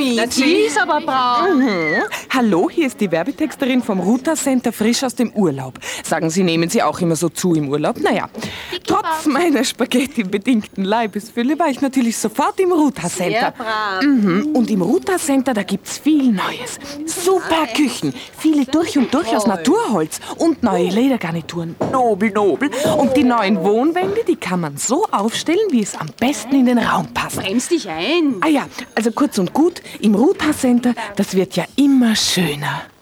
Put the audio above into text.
Mami, die ist aber braun. Hallo, hier ist die Werbetexterin vom Ruta Center frisch aus dem Urlaub. Sagen Sie, nehmen Sie auch immer so zu im Urlaub? Naja, trotz meiner Spaghetti-bedingten Leibesfülle war ich natürlich sofort im Ruta Center. Sehr brav. Und im Ruta Center, da gibt's viel Neues. Super Küchen, viele durch und durch aus Naturholz und neue Ledergarnituren. Nobel, nobel. Und die neuen Wohnwände, die kann man so aufstellen, wie es am besten in den Raum passt. Bremst dich ein. Ah ja, also kurz und gut, im Ruta Center, das wird ja immer schöner.